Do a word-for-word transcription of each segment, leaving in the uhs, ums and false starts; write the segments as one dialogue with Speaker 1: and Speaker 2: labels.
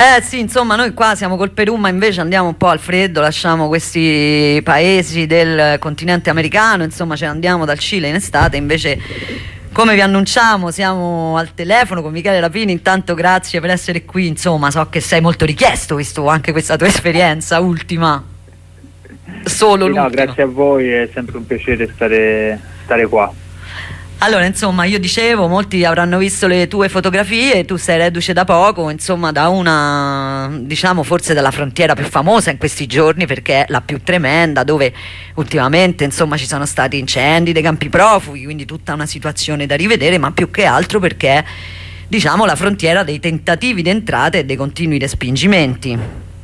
Speaker 1: Eh sì, insomma, noi qua siamo col Perù, ma invece andiamo un po' al freddo, lasciamo questi paesi del continente americano, insomma, ce ne andiamo dal Cile in estate, invece come vi annunciamo siamo al telefono con Michele Rapini. Intanto grazie per essere qui, insomma, so che sei molto richiesto visto anche questa tua esperienza ultima. Solo
Speaker 2: sì,
Speaker 1: l'ultima.
Speaker 2: No, grazie a voi, è sempre un piacere stare, stare qua.
Speaker 1: Allora, insomma, io dicevo, molti avranno visto le tue fotografie, tu sei reduce da poco, insomma, da una, diciamo, forse dalla frontiera più famosa in questi giorni, perché è la più tremenda, dove ultimamente, insomma, ci sono stati incendi dei campi profughi, quindi tutta una situazione da rivedere, ma più che altro perché, diciamo, la frontiera dei tentativi di entrata e dei continui respingimenti.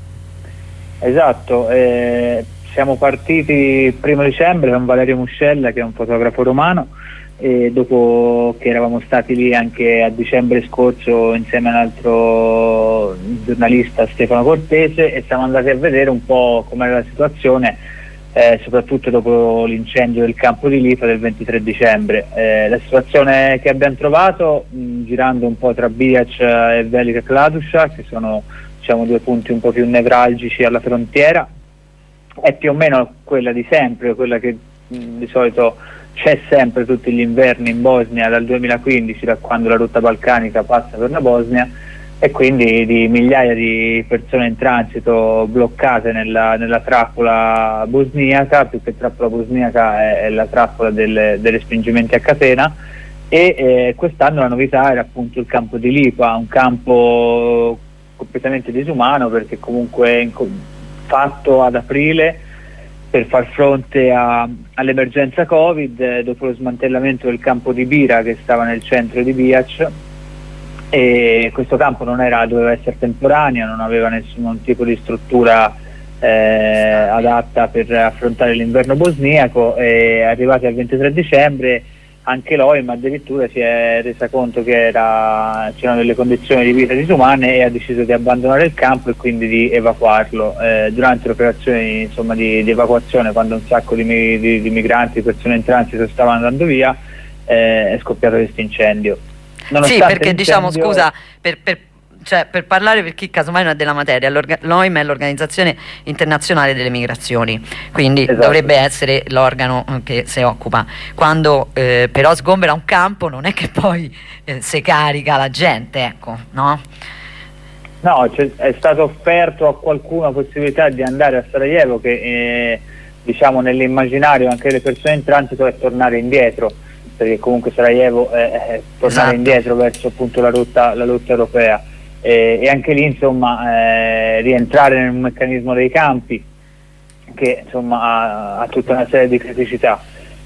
Speaker 2: Esatto, eh, siamo partiti il primo dicembre con Valerio Muscella, che è un fotografo romano, e dopo che eravamo stati lì anche a dicembre scorso insieme a un altro giornalista, Stefano Cortese, e siamo andati a vedere un po' com'era la situazione, eh, soprattutto dopo l'incendio del campo di Lipa del ventitré dicembre. Eh, la situazione che abbiamo trovato mh, girando un po' tra Bihac e Velika Kladuša, che sono, diciamo, due punti un po' più nevralgici alla frontiera, è più o meno quella di sempre, quella che mh, di solito c'è sempre tutti gli inverni in Bosnia dal duemilaquindici, da quando la rotta balcanica passa per la Bosnia, e quindi di migliaia di persone in transito bloccate nella, nella trappola bosniaca. Più che trappola bosniaca è, è la trappola del, dei respingimenti a catena, e eh, quest'anno la novità era appunto il campo di Lipa, un campo completamente disumano, perché comunque in, fatto ad aprile per far fronte a, all'emergenza Covid, eh, dopo lo smantellamento del campo di Bira che stava nel centro di Bihac. E questo campo non era, doveva essere temporaneo, non aveva nessun tipo di struttura eh, adatta per affrontare l'inverno bosniaco, e arrivati al ventitré dicembre anche l'O I M addirittura si è resa conto che era, c'erano delle condizioni di vita disumane, e ha deciso di abbandonare il campo e quindi di evacuarlo. Eh, durante le operazioni, insomma, di, di evacuazione, quando un sacco di, di, di migranti, persone in transito stavano andando via, eh, è scoppiato questo incendio.
Speaker 1: Sì, perché diciamo, scusa, per, per, cioè, per parlare per chi casomai non è della materia, l'O I M è l'Organizzazione Internazionale delle Migrazioni, quindi esatto, dovrebbe essere l'organo che si occupa. Quando eh, però sgombera un campo, non è che poi eh, si carica la gente, ecco, no?
Speaker 2: No, è stato offerto a qualcuno la possibilità di andare a Sarajevo, che eh, diciamo nell'immaginario anche delle persone in transito è tornare indietro, perché comunque Sarajevo è, è tornare esatto. indietro verso appunto la rotta, la rotta europea. E, e anche lì, insomma, eh, rientrare nel meccanismo dei campi, che insomma ha, ha tutta una serie di criticità.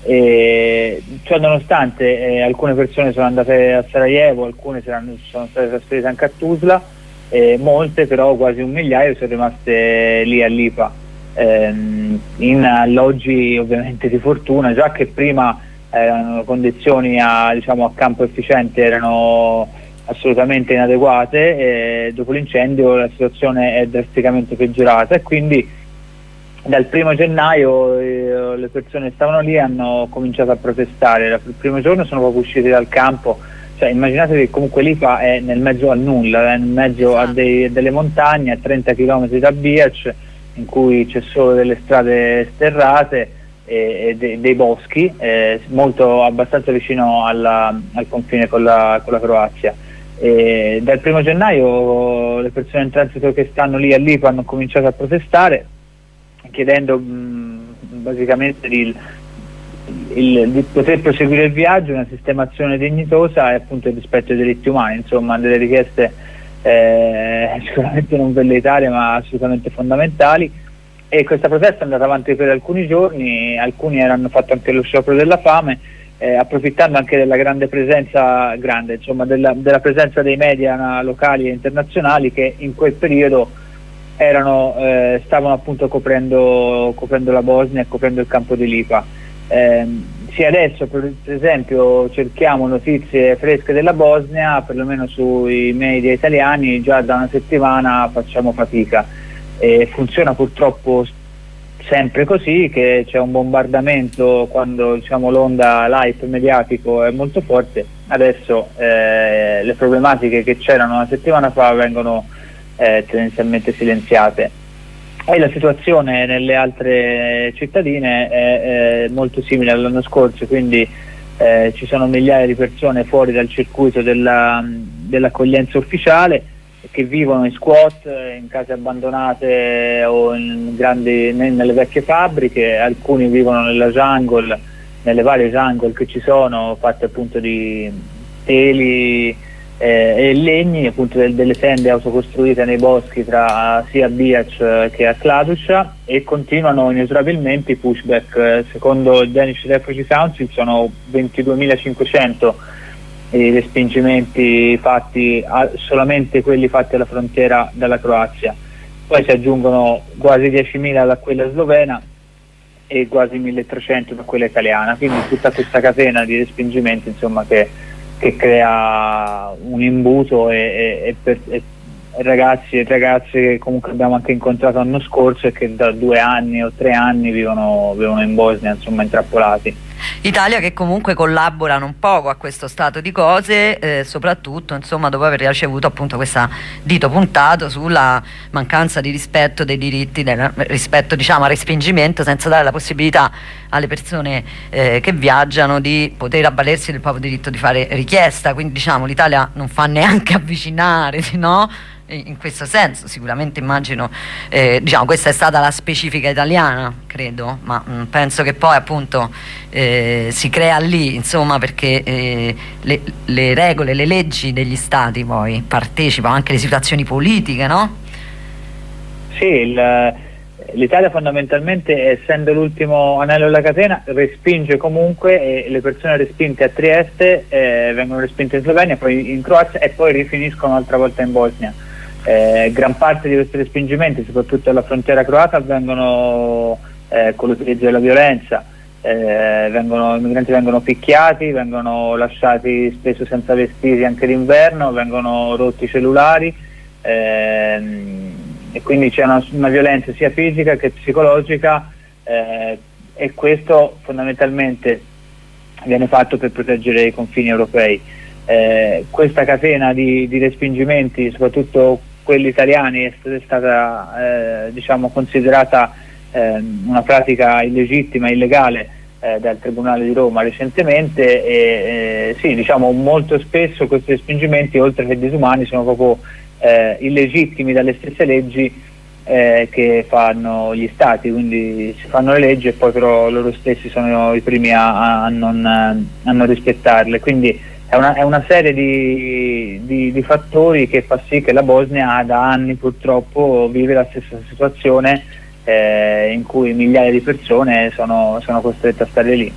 Speaker 2: E ciò nonostante, eh, alcune persone sono andate a Sarajevo, alcune saranno, sono state trasferite anche a Tuzla, eh, molte però, quasi un migliaio, sono rimaste lì a Lipa, ehm, in alloggi ovviamente di fortuna, già che prima erano condizioni a, diciamo, a campo efficiente erano assolutamente inadeguate, e dopo l'incendio la situazione è drasticamente peggiorata, e quindi dal primo gennaio eh, le persone che stavano lì hanno cominciato a protestare. Il primo giorno sono proprio usciti dal campo, cioè immaginate che comunque Lipa è nel mezzo al nulla, è nel mezzo a dei, delle montagne, a trenta chilometri da Bihac, in cui c'è solo delle strade sterrate e, e de, dei boschi, eh, molto abbastanza vicino alla, al confine con la, con la Croazia. E dal primo gennaio le persone in transito che stanno lì a Lipa hanno cominciato a protestare, chiedendo mh, basicamente di, il, di poter proseguire il viaggio, una sistemazione dignitosa e appunto il rispetto dei diritti umani, insomma delle richieste eh, sicuramente non velleitarie ma assolutamente fondamentali. E questa protesta è andata avanti per alcuni giorni, alcuni hanno fatto anche lo sciopero della fame, Eh, approfittando anche della grande presenza, grande, insomma, della, della presenza dei media locali e internazionali, che in quel periodo erano, eh, stavano appunto coprendo, coprendo la Bosnia e coprendo il campo di Lipa. Eh, sì, adesso per esempio cerchiamo notizie fresche della Bosnia, perlomeno sui media italiani, già da una settimana facciamo fatica. Eh, funziona purtroppo sempre così, che c'è un bombardamento quando, diciamo, l'onda, l'hype mediatico è molto forte. Adesso eh, le problematiche che c'erano una settimana fa vengono eh, tendenzialmente silenziate. E la situazione nelle altre cittadine è, è molto simile all'anno scorso, quindi eh, ci sono migliaia di persone fuori dal circuito della, dell'accoglienza ufficiale che vivono in squat, in case abbandonate o in grandi, nelle vecchie fabbriche. Alcuni vivono nella jungle, nelle varie jungle che ci sono, fatte appunto di teli Eh, e legni, appunto del, delle tende autocostruite nei boschi tra sia Biac eh, che a Kladuša, e continuano inesorabilmente i pushback. Eh, secondo il Danish Refugee Council sono ventiduemilacinquecento i respingimenti fatti, a, solamente quelli fatti alla frontiera dalla Croazia, poi si aggiungono quasi diecimila da quella slovena e quasi milletrecento da quella italiana, quindi tutta questa catena di respingimenti, insomma, che che crea un imbuto, e, e, e, per, e ragazzi e ragazze che comunque abbiamo anche incontrato l'anno scorso e che da due anni o tre anni vivono, vivono in Bosnia, insomma, intrappolati.
Speaker 1: Italia che comunque collabora non poco a questo stato di cose, eh, soprattutto insomma dopo aver ricevuto appunto questo dito puntato sulla mancanza di rispetto dei diritti, del, rispetto diciamo al respingimento, senza dare la possibilità alle persone eh, che viaggiano di poter avvalersi del proprio diritto di fare richiesta. Quindi diciamo l'Italia non fa neanche avvicinare, no? In questo senso sicuramente immagino, eh, diciamo questa è stata la specifica italiana, credo, ma mh, penso che poi appunto eh, si crea lì, insomma, perché eh, le, le regole, le leggi degli stati poi partecipano anche le situazioni politiche, no?
Speaker 2: Sì, l'Italia fondamentalmente, essendo l'ultimo anello della catena, respinge comunque, e le persone respinte a Trieste eh, vengono respinte in Slovenia, poi in Croazia e poi rifiniscono un'altra volta in Bosnia. Eh, gran parte di questi respingimenti, soprattutto alla frontiera croata, avvengono eh, con l'utilizzo della violenza. Eh, vengono, i migranti vengono picchiati, vengono lasciati spesso senza vestiti anche d'inverno, vengono rotti i cellulari, ehm, e quindi c'è una, una violenza sia fisica che psicologica, eh, e questo fondamentalmente viene fatto per proteggere i confini europei. Eh, questa catena di, di respingimenti, soprattutto quelli italiani, è stata eh, diciamo considerata eh, una pratica illegittima, illegale eh, dal Tribunale di Roma recentemente, e eh, sì, diciamo molto spesso questi respingimenti, oltre che disumani, sono proprio eh, illegittimi dalle stesse leggi eh, che fanno gli stati, quindi si fanno le leggi e poi però loro stessi sono i primi a, a, non, a non rispettarle, quindi È una, è una serie di, di, di fattori che fa sì che la Bosnia da anni purtroppo vive la stessa situazione, eh, in cui migliaia di persone sono, sono costrette a stare lì.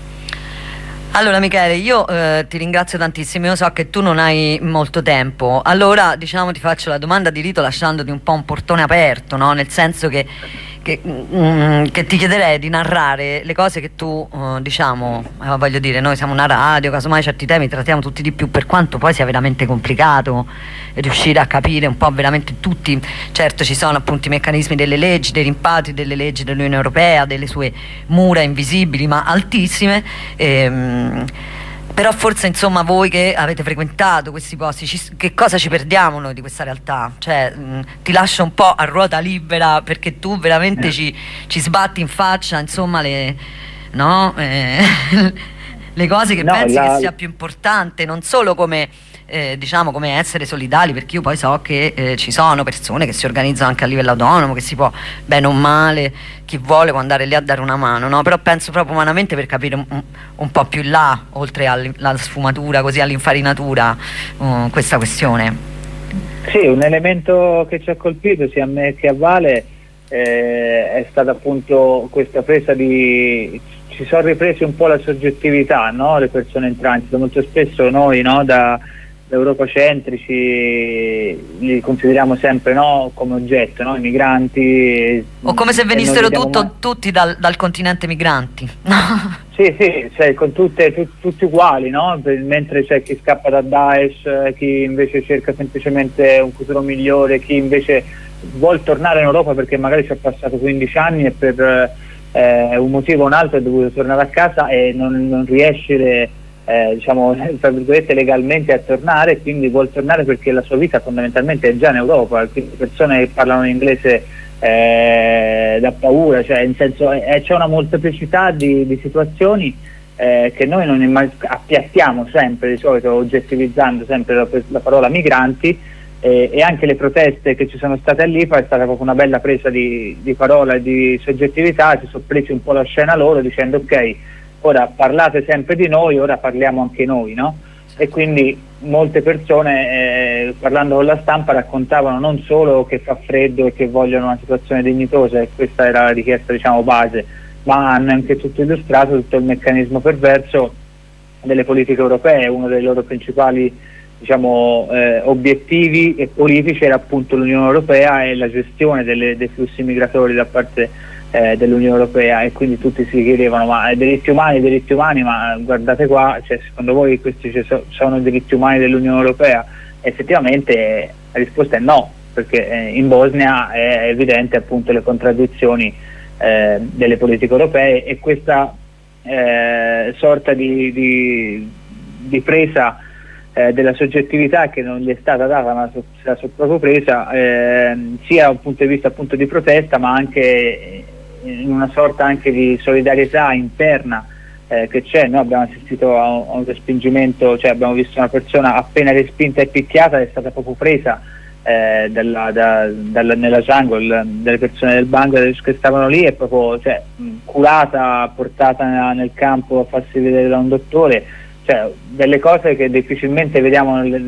Speaker 1: Allora Michele, io eh, ti ringrazio tantissimo, io so che tu non hai molto tempo, allora diciamo ti faccio la domanda di rito lasciandoti un po' un portone aperto, no? Nel senso che, che, mm, che ti chiederei di narrare le cose che tu uh, diciamo, eh, voglio dire, noi siamo una radio, casomai certi temi trattiamo tutti di più, per quanto poi sia veramente complicato riuscire a capire un po' veramente tutti. Certo ci sono appunto i meccanismi delle leggi, dei rimpatri, delle leggi dell'Unione Europea, delle sue mura invisibili ma altissime, ehm, però forse insomma voi che avete frequentato questi posti, ci, che cosa ci perdiamo noi di questa realtà? Cioè mh, ti lascio un po' a ruota libera, perché tu veramente ci, ci sbatti in faccia insomma le, no? eh, le cose che no, pensi la... che sia più importante, non solo come Eh, diciamo come essere solidali, perché io poi so che eh, ci sono persone che si organizzano anche a livello autonomo, che si può, bene o male, chi vuole può andare lì a dare una mano, no? Però penso proprio umanamente, per capire un, un po' più in là, oltre alla sfumatura, così all'infarinatura, uh, questa questione.
Speaker 2: Sì, un elemento che ci ha colpito sia a me che a Vale eh, è stata appunto questa presa di... ci sono ripresi un po' la soggettività, no? Le persone in transito, molto spesso noi, no, da europacentrici li consideriamo sempre, no, come oggetto, no? I migranti,
Speaker 1: o come se venissero tutto, tutti dal, dal continente migranti.
Speaker 2: Sì, sì, cioè, con tutte, tu, tutti uguali, no? Mentre c'è chi scappa da Daesh, chi invece cerca semplicemente un futuro migliore, chi invece vuol tornare in Europa perché magari ci ha passato quindici anni e per eh, un motivo o un altro è dovuto tornare a casa e non, non riesce le, eh, diciamo, tra virgolette, legalmente a tornare, quindi vuol tornare perché la sua vita fondamentalmente è già in Europa, quindi persone che parlano inglese eh, da paura, cioè in senso eh, c'è una molteplicità di, di situazioni eh, che noi non appiattiamo sempre, di solito oggettivizzando sempre la, la parola migranti, eh, e anche le proteste che ci sono state all'I F A è stata proprio una bella presa di, di parola e di soggettività, si sono presi un po' la scena loro dicendo ok, ora parlate sempre di noi, ora parliamo anche noi, no? E quindi molte persone eh, parlando con la stampa raccontavano non solo che fa freddo e che vogliono una situazione dignitosa, e questa era la richiesta, diciamo, base, ma hanno anche tutto illustrato tutto il meccanismo perverso delle politiche europee. Uno dei loro principali, diciamo, eh, obiettivi e politici era appunto l'Unione Europea e la gestione delle, dei flussi migratori da parte eh, dell'Unione Europea, e quindi tutti si chiedevano ma diritti umani, diritti umani, ma guardate qua, cioè, secondo voi questi sono diritti umani dell'Unione Europea? Effettivamente la risposta è no, perché eh, in Bosnia è evidente appunto le contraddizioni eh, delle politiche europee, e questa eh, sorta di, di, di presa Eh, della soggettività che non gli è stata data, ma se la sono proprio presa, eh, sia da un punto di vista appunto di protesta, ma anche in una sorta anche di solidarietà interna eh, che c'è. Noi abbiamo assistito a un, a un respingimento, cioè abbiamo visto una persona appena respinta e picchiata, è stata proprio presa eh, dalla, da, dalla, nella jungle delle persone del Bangladesh che stavano lì, e proprio, cioè, curata, portata nel campo a farsi vedere da un dottore. Cioè, delle cose che difficilmente vediamo nel,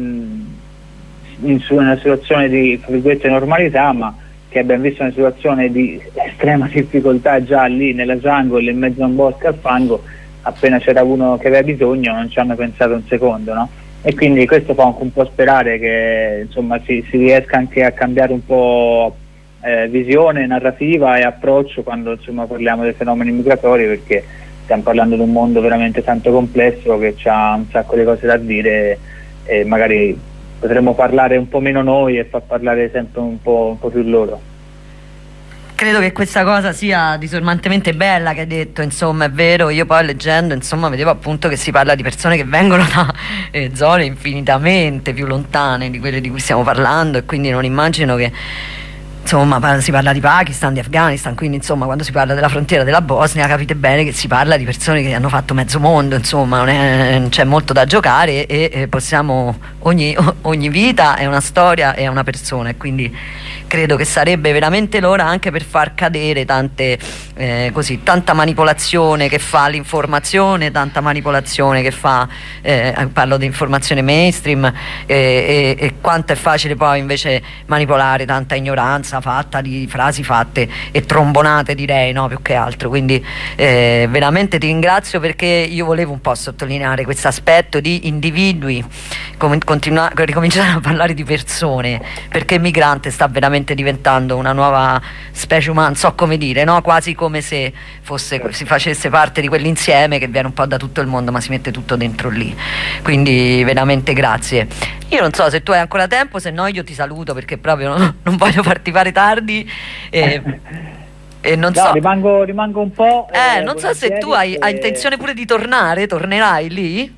Speaker 2: in, su, in una situazione di normalità, ma che abbiamo visto in una situazione di estrema difficoltà già lì nella jungle, in mezzo a un bosco al fango, appena c'era uno che aveva bisogno non ci hanno pensato un secondo, no? E quindi questo fa anche un po' sperare che, insomma, si, si riesca anche a cambiare un po' eh, visione, narrativa e approccio quando, insomma, parliamo dei fenomeni migratori, perché stiamo parlando di un mondo veramente tanto complesso che ha un sacco di cose da dire, e magari potremmo parlare un po' meno noi e far parlare sempre un po', un po' più loro.
Speaker 1: Credo che questa cosa sia disarmantemente bella che hai detto, insomma, è vero. Io poi leggendo, insomma, vedevo appunto che si parla di persone che vengono da eh, zone infinitamente più lontane di quelle di cui stiamo parlando, e quindi non immagino che, insomma, si parla di Pakistan, di Afghanistan, quindi insomma quando si parla della frontiera della Bosnia capite bene che si parla di persone che hanno fatto mezzo mondo, insomma non c'è molto da giocare, e, e possiamo, ogni, ogni vita è una storia e è una persona, e quindi credo che sarebbe veramente l'ora anche per far cadere tante, eh, così, tanta manipolazione che fa l'informazione, tanta manipolazione che fa, eh, parlo di informazione mainstream, eh, e, e quanto è facile poi invece manipolare tanta ignoranza fatta di frasi fatte e trombonate, direi, no, più che altro. Quindi eh, veramente ti ringrazio, perché io volevo un po' sottolineare questo aspetto di individui, continuare, ricominciare a parlare di persone, perché migrante sta veramente diventando una nuova specie umana, non so come dire, no? Quasi come se fosse, si facesse parte di quell'insieme che viene un po' da tutto il mondo, ma si mette tutto dentro lì. Quindi veramente grazie. Io non so se tu hai ancora tempo, se no io ti saluto, perché proprio non, non voglio farti fare tardi, e, e non
Speaker 2: no,
Speaker 1: so
Speaker 2: rimango, rimango un po',
Speaker 1: eh, eh non so se tu hai, e... hai intenzione pure di tornare, tornerai lì?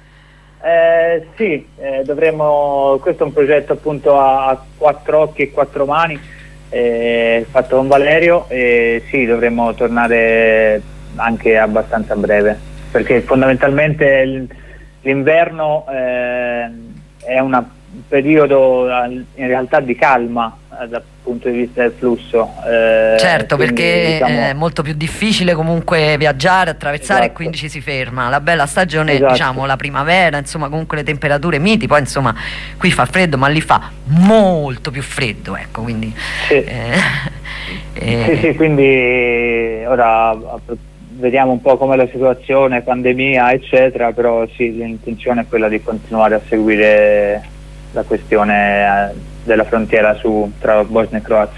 Speaker 2: Eh, sì, eh, dovremmo, questo è un progetto appunto a, a quattro occhi e quattro mani, eh, fatto con Valerio, e sì, dovremmo tornare anche abbastanza a breve, perché fondamentalmente l'inverno eh, è una, un periodo in realtà di calma eh, dal punto di vista del flusso. Eh,
Speaker 1: certo,
Speaker 2: quindi,
Speaker 1: perché
Speaker 2: diciamo,
Speaker 1: è molto più difficile comunque viaggiare, attraversare, esatto. E quindi ci si ferma. La bella stagione, esatto. Diciamo la primavera, insomma, comunque le temperature miti, poi insomma qui fa freddo, ma lì fa molto più freddo, ecco, quindi
Speaker 2: sì,
Speaker 1: eh,
Speaker 2: eh. sì, sì, quindi ora vediamo un po' com'è la situazione, pandemia eccetera, però sì, l'intenzione è quella di continuare a seguire la questione della frontiera su, tra Bosnia e Croazia.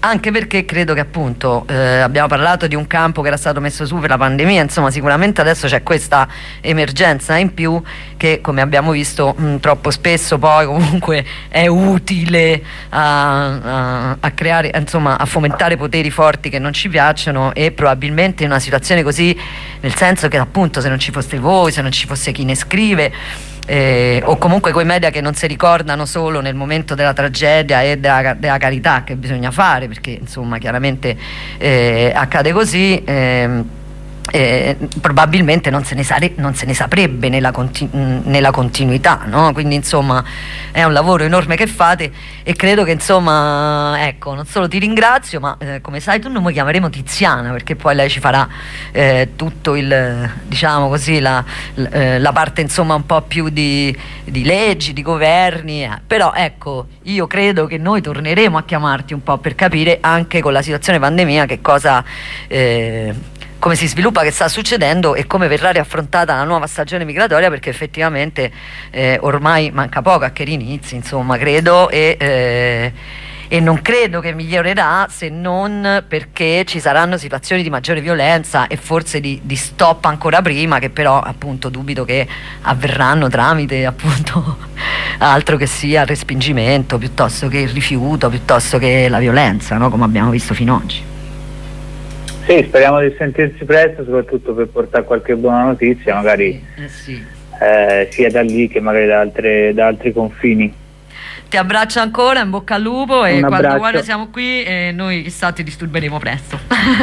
Speaker 1: Anche perché credo che appunto eh, abbiamo parlato di un campo che era stato messo su per la pandemia, insomma sicuramente adesso c'è questa emergenza in più che, come abbiamo visto, mh, troppo spesso poi comunque è utile a, a, a creare, insomma a fomentare poteri forti che non ci piacciono, e probabilmente in una situazione così, nel senso che appunto se non ci foste voi, se non ci fosse chi ne scrive, Eh, o comunque quei media che non si ricordano solo nel momento della tragedia e della, della carità che bisogna fare, perché insomma chiaramente eh, accade così, eh, eh, probabilmente non se ne, sare- non se ne saprebbe nella, continu- nella continuità, no? Quindi insomma è un lavoro enorme che fate, e credo che insomma, ecco, non solo ti ringrazio, ma eh, come sai tu non mi chiameremo Tiziana, perché poi lei ci farà eh, tutto il, diciamo così, la, la, la parte insomma un po' più di, di leggi, di governi, eh. Però ecco, io credo che noi torneremo a chiamarti un po' per capire anche con la situazione pandemia che cosa eh, come si sviluppa, che sta succedendo e come verrà riaffrontata la nuova stagione migratoria, perché effettivamente eh, ormai manca poco a che rinizi, insomma, credo, e, eh, e non credo che migliorerà, se non perché ci saranno situazioni di maggiore violenza e forse di, di stop ancora prima, che però appunto dubito che avverranno tramite appunto altro che sia il respingimento piuttosto che il rifiuto, piuttosto che la violenza, no? Come abbiamo visto fino ad oggi.
Speaker 2: Sì, speriamo di sentirci presto, soprattutto per portare qualche buona notizia, magari
Speaker 1: eh sì.
Speaker 2: eh, sia da lì che magari da, altre, da altri confini.
Speaker 1: Ti abbraccio ancora, in bocca al lupo, e
Speaker 2: un
Speaker 1: quando
Speaker 2: abbraccio.
Speaker 1: vuoi noi siamo qui, e noi chissà ti disturberemo presto.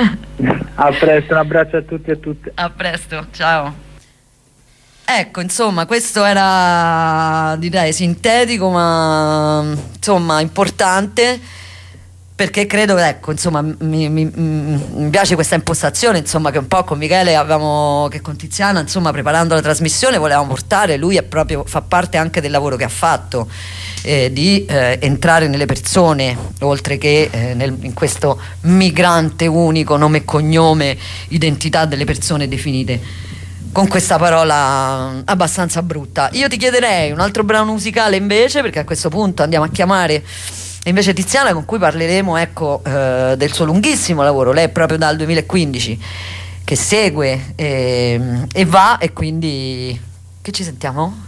Speaker 2: A presto, un abbraccio a tutti e a tutte.
Speaker 1: A presto, ciao. Ecco, insomma, questo era, direi, sintetico, ma insomma importante, perché credo, ecco, insomma, mi, mi, mi piace questa impostazione, insomma, che un po' con Michele avevamo, che con Tiziana, insomma, preparando la trasmissione volevamo portare. Lui è proprio, fa parte anche del lavoro che ha fatto, eh, di eh, entrare nelle persone, oltre che eh, nel, in questo migrante unico, nome e cognome, identità delle persone definite con questa parola abbastanza brutta. Io ti chiederei un altro brano musicale invece, perché a questo punto andiamo a chiamare invece Tiziana, con cui parleremo, ecco, eh, del suo lunghissimo lavoro. Lei è proprio dal duemilaquindici che segue e, e va, e quindi che ci sentiamo?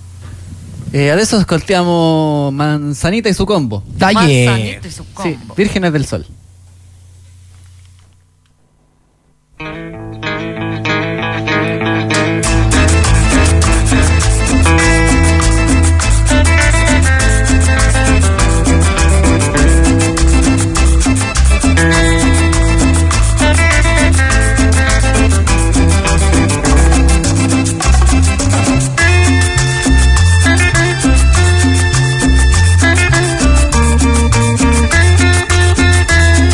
Speaker 3: E adesso ascoltiamo Manzanita e su combo.
Speaker 4: Dai,
Speaker 1: Manzanita e su combo.
Speaker 3: Sì, Vírgenes del Sol.
Speaker 5: Thank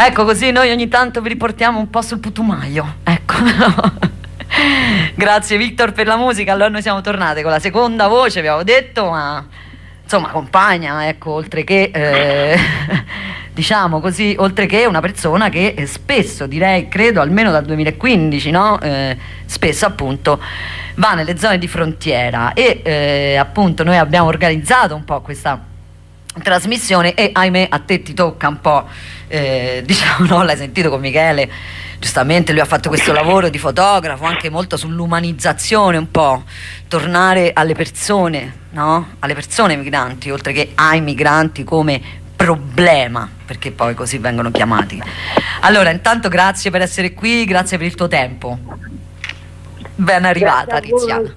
Speaker 1: Ecco, così noi ogni tanto vi riportiamo un po' sul putumaio, ecco. Grazie Victor per la musica. Allora noi siamo tornate con la seconda voce, abbiamo detto, ma insomma compagna, ecco, oltre che eh, diciamo così, oltre che una persona che eh, spesso, direi, credo almeno dal duemilaquindici, no? Eh, spesso appunto va nelle zone di frontiera e eh, appunto noi abbiamo organizzato un po' questa trasmissione e ahimè a te ti tocca un po', eh, diciamo, no? L'hai sentito con Michele, giustamente lui ha fatto questo lavoro di fotografo anche molto sull'umanizzazione, un po' tornare alle persone, no? Alle persone migranti, oltre che ai migranti come problema, perché poi così vengono chiamati. Allora intanto grazie per essere qui, grazie per il tuo tempo, ben arrivata Tiziana.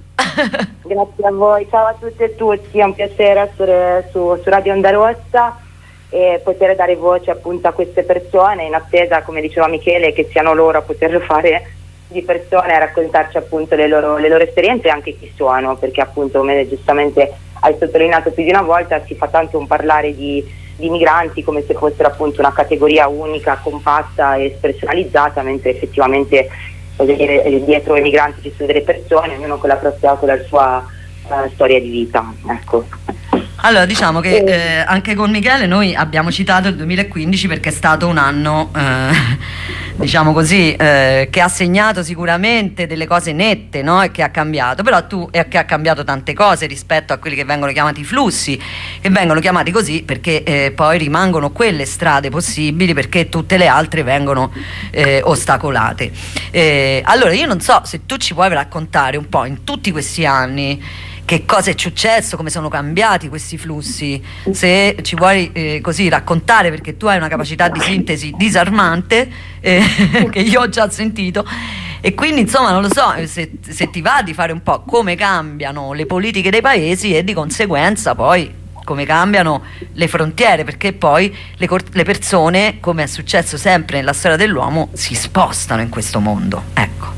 Speaker 4: Grazie a voi, ciao a tutte e tutti, è un piacere essere su, su Radio Onda Rossa e poter dare voce appunto a queste persone, in attesa, come diceva Michele, che siano loro a poterlo fare di persone, a raccontarci appunto le loro, le loro esperienze e anche chi sono, perché appunto, come giustamente hai sottolineato più di una volta, si fa tanto un parlare di, di migranti come se fossero appunto una categoria unica, compatta e spersonalizzata, mentre effettivamente dire, dietro ai migranti ci sono delle persone, ognuno con la propria, con la sua uh, storia di vita, ecco.
Speaker 1: Allora diciamo che eh, anche con Michele noi abbiamo citato il duemilaquindici perché è stato un anno eh, diciamo così eh, che ha segnato sicuramente delle cose nette, no? E che ha cambiato, però tu e che ha cambiato tante cose rispetto a quelli che vengono chiamati flussi, che vengono chiamati così perché eh, poi rimangono quelle strade possibili, perché tutte le altre vengono eh, ostacolate. Eh, allora io non so se tu ci puoi raccontare un po' in tutti questi anni che cosa è successo, come sono cambiati questi flussi, se ci vuoi eh, così raccontare, perché tu hai una capacità di sintesi disarmante eh, che io ho già sentito, e quindi insomma non lo so se, se ti va di fare un po' come cambiano le politiche dei paesi e di conseguenza poi come cambiano le frontiere, perché poi le, le persone, come è successo sempre nella storia dell'uomo, si spostano in questo mondo, ecco,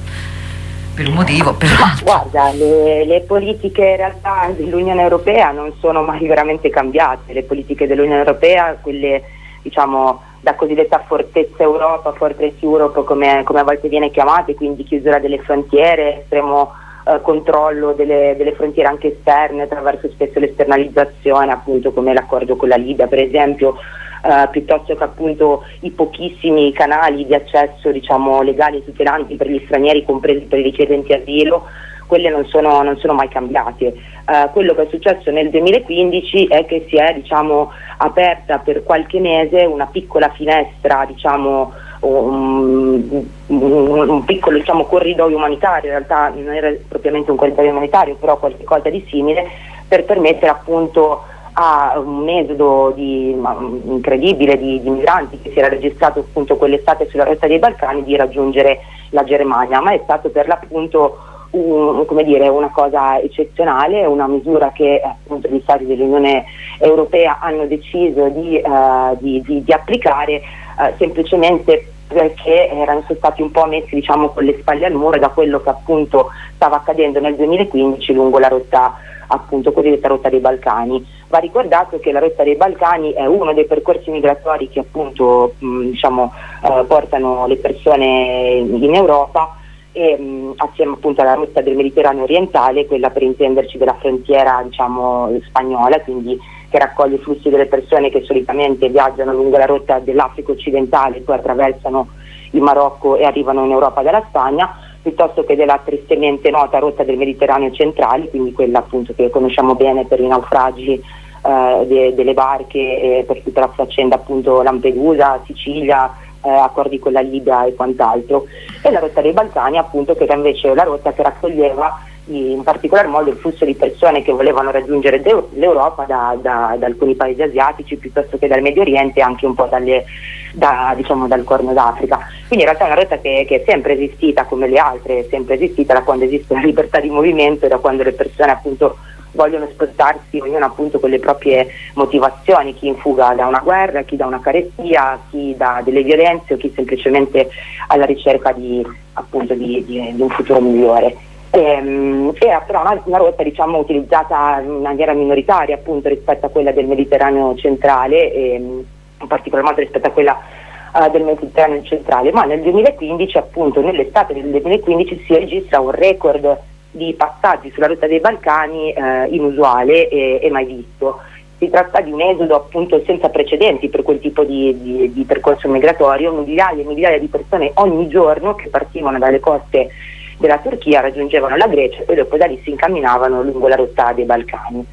Speaker 1: per un motivo, per l'altro.
Speaker 4: Guarda, le, le politiche in realtà dell'Unione Europea non sono mai veramente cambiate. Le politiche dell'Unione Europea, quelle diciamo da cosiddetta fortezza Europa, Fortress Europe come, come a volte viene chiamate, quindi chiusura delle frontiere, estremo eh, controllo delle, delle frontiere anche esterne attraverso spesso l'esternalizzazione, appunto come l'accordo con la Libia per esempio, Uh, piuttosto che appunto i pochissimi canali di accesso diciamo legali e tutelanti per gli stranieri, compresi per i richiedenti asilo, quelle non sono, non sono mai cambiate. Uh, quello che è successo nel duemilaquindici è che si è diciamo aperta per qualche mese una piccola finestra, diciamo un, un, un piccolo diciamo corridoio umanitario, in realtà non era propriamente un corridoio umanitario, però qualcosa di simile, per permettere appunto a un esodo di, ma, incredibile di, di migranti che si era registrato appunto quell'estate sulla rotta dei Balcani, di raggiungere la Germania, ma è stato per l'appunto un, come dire, una cosa eccezionale, una misura che appunto gli stati dell'Unione Europea hanno deciso di, uh, di, di, di applicare uh, semplicemente perché erano stati un po' messi diciamo con le spalle al muro da quello che appunto stava accadendo nel duemilaquindici lungo la rotta appunto cosiddetta rotta dei Balcani. Va ricordato che la rotta dei Balcani è uno dei percorsi migratori che appunto mh, diciamo eh, portano le persone in Europa e mh, assieme appunto alla rotta del Mediterraneo orientale, quella per intenderci della frontiera diciamo spagnola, quindi che raccoglie i flussi delle persone che solitamente viaggiano lungo la rotta dell'Africa occidentale, poi attraversano il Marocco e arrivano in Europa dalla Spagna, piuttosto che della tristemente nota rotta del Mediterraneo centrale, quindi quella appunto che conosciamo bene per i naufragi eh, de, delle barche e per tutta la faccenda appunto Lampedusa, Sicilia, eh, accordi con la Libia e quant'altro, e la rotta dei Balcani appunto che era invece la rotta che raccoglieva in particolar modo il flusso di persone che volevano raggiungere l'Europa da, da, da alcuni paesi asiatici piuttosto che dal Medio Oriente e anche un po' dalle, da, diciamo, dal Corno d'Africa. Quindi in realtà è una rotta che, che è sempre esistita come le altre, è sempre esistita da quando esiste la libertà di movimento e da quando le persone appunto vogliono spostarsi, ognuno appunto con le proprie motivazioni, chi in fuga da una guerra, chi da una carestia, chi da delle violenze o chi semplicemente alla ricerca di, appunto, di, di, di un futuro migliore. Ehm, era però una, una rotta diciamo utilizzata in maniera minoritaria appunto rispetto a quella del Mediterraneo centrale e in particolar modo rispetto a quella uh, del Mediterraneo centrale, ma nel duemilaquindici, appunto nell'estate del duemilaquindici, si registra un record di passaggi sulla rotta dei Balcani uh, inusuale e, e mai visto. Si tratta di un esodo appunto senza precedenti per quel tipo di, di, di percorso migratorio, migliaia e migliaia di persone ogni giorno che partivano dalle coste della Turchia, raggiungevano la Grecia e poi dopo da lì si incamminavano lungo la rotta dei Balcani.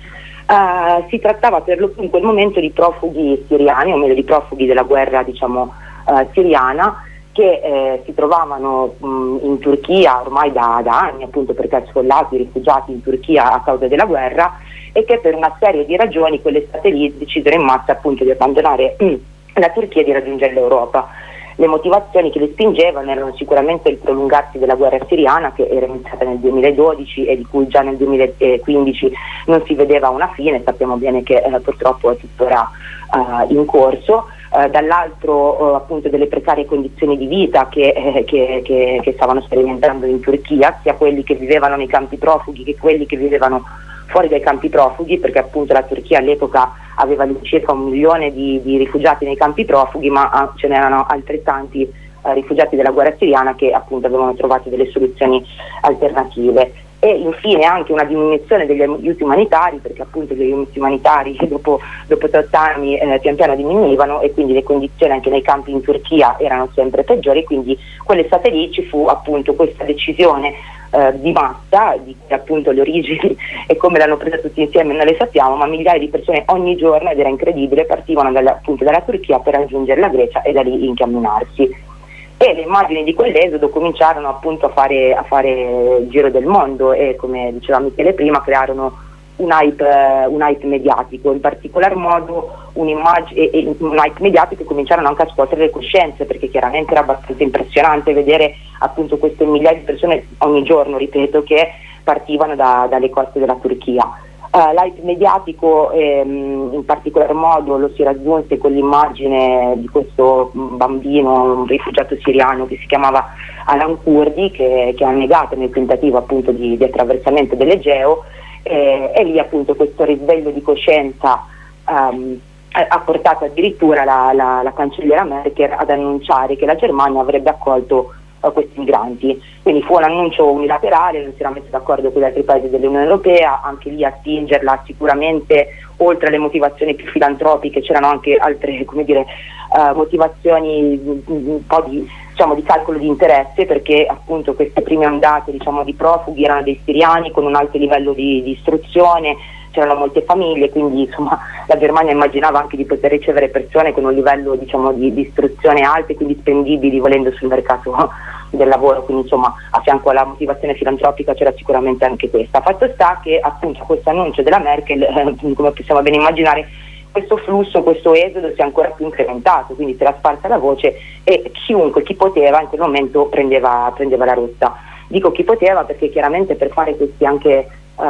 Speaker 4: Uh, si trattava per lo più in quel momento di profughi siriani, o meglio di profughi della guerra diciamo uh, siriana, che eh, si trovavano mh, in Turchia ormai da, da anni, appunto perché sfollati, rifugiati in Turchia a causa della guerra, e che per una serie di ragioni quell'estate lì decisero in massa appunto di abbandonare mh, la Turchia e di raggiungere l'Europa. Le motivazioni che li spingevano erano sicuramente il prolungarsi della guerra siriana, che era iniziata nel duemiladodici e di cui già nel duemilaquindici non si vedeva una fine. Sappiamo bene che eh, purtroppo è tuttora uh, in corso. Uh, dall'altro uh, appunto delle precarie condizioni di vita che, eh, che, che, che stavano sperimentando in Turchia, sia quelli che vivevano nei campi profughi che quelli che vivevano fuori dai campi profughi, perché appunto la Turchia all'epoca aveva circa un milione di, di rifugiati nei campi profughi, ma ah, ce n'erano altrettanti eh, rifugiati della guerra siriana che appunto avevano trovato delle soluzioni alternative. E infine anche una diminuzione degli aiuti umanitari, perché appunto gli aiuti umanitari dopo, dopo trenta anni eh, pian piano diminuivano e quindi le condizioni anche nei campi in Turchia erano sempre peggiori, quindi quell'estate lì ci fu appunto questa decisione eh, di massa, di cui appunto le origini e come l'hanno presa tutti insieme non le sappiamo, ma migliaia di persone ogni giorno, ed era incredibile, partivano dalla, appunto dalla Turchia per raggiungere la Grecia e da lì incamminarsi. E le immagini di quell'esodo cominciarono appunto a fare, a fare il giro del mondo e, come diceva Michele prima, crearono un hype, un hype mediatico, in particolar modo un'immagine, e, e un hype mediatico, cominciarono anche a scuotere le coscienze, perché chiaramente era abbastanza impressionante vedere appunto queste migliaia di persone ogni giorno, ripeto, che partivano da, dalle coste della Turchia. Uh, l'hype mediatico ehm, in particolar modo lo si raggiunse con l'immagine di questo bambino, un rifugiato siriano che si chiamava Alan Kurdi, che, che ha negato nel tentativo appunto di, di attraversamento dell'Egeo, eh, e lì appunto questo risveglio di coscienza um, ha portato addirittura la, la, la cancelliera Merkel ad annunciare che la Germania avrebbe accolto questi migranti. Quindi fu un annuncio unilaterale, non si era messo d'accordo con gli altri paesi dell'Unione Europea, anche lì a spingerla sicuramente, oltre alle motivazioni più filantropiche, c'erano anche altre, come dire, uh, motivazioni, un po' di, diciamo, di calcolo di interesse, perché appunto queste prime ondate, diciamo, di profughi erano dei siriani con un alto livello di, di istruzione, c'erano molte famiglie, quindi insomma la Germania immaginava anche di poter ricevere persone con un livello, diciamo, di, di istruzione alto e quindi spendibili volendo sul mercato del lavoro, quindi insomma a fianco alla motivazione filantropica c'era sicuramente anche questa. Fatto sta che appunto questo annuncio della Merkel, eh, come possiamo ben immaginare, questo flusso, questo esodo si è ancora più incrementato, quindi si era sparsa la voce e chiunque, chi poteva in quel momento prendeva, prendeva la rotta. Dico chi poteva perché chiaramente per fare questi anche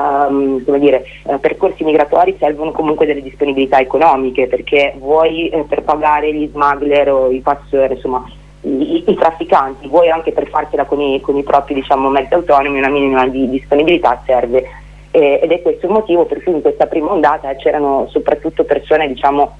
Speaker 4: Um, come dire, uh, percorsi migratori servono comunque delle disponibilità economiche, perché vuoi eh, per pagare gli smuggler o i passeur, insomma i, i trafficanti, vuoi anche per farcela con i, con i propri, diciamo, mezzi autonomi, una minima di disponibilità serve, eh, ed è questo il motivo per cui in questa prima ondata c'erano soprattutto persone, diciamo,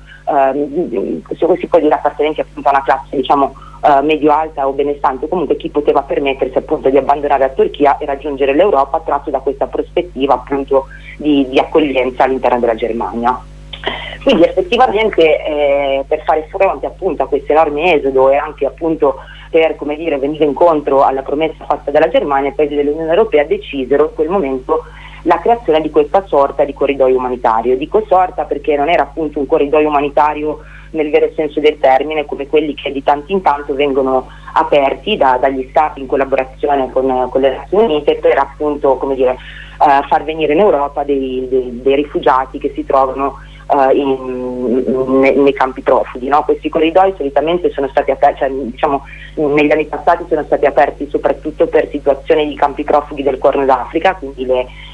Speaker 4: um, se si può dire appartenenti appunto a una classe, diciamo, Uh, medio-alta o benestante, comunque chi poteva permettersi appunto di abbandonare la Turchia e raggiungere l'Europa, tratto da questa prospettiva appunto di, di accoglienza all'interno della Germania. Quindi effettivamente eh, per fare fronte appunto a questo enorme esodo e anche appunto per, come dire, venire incontro alla promessa fatta dalla Germania, i paesi dell'Unione Europea decisero in quel momento la creazione di questa sorta di corridoio umanitario. Dico sorta perché non era appunto un corridoio umanitario nel vero senso del termine, come quelli che di tanto in tanto vengono aperti da, dagli stati in collaborazione con, con le Nazioni Unite per appunto, come dire, uh, far venire in Europa dei, dei, dei rifugiati che si trovano uh, in, in, nei campi profughi, no? Questi corridoi solitamente sono stati aperti, cioè, diciamo, negli anni passati sono stati aperti soprattutto per situazioni di campi profughi del Corno d'Africa, quindi le,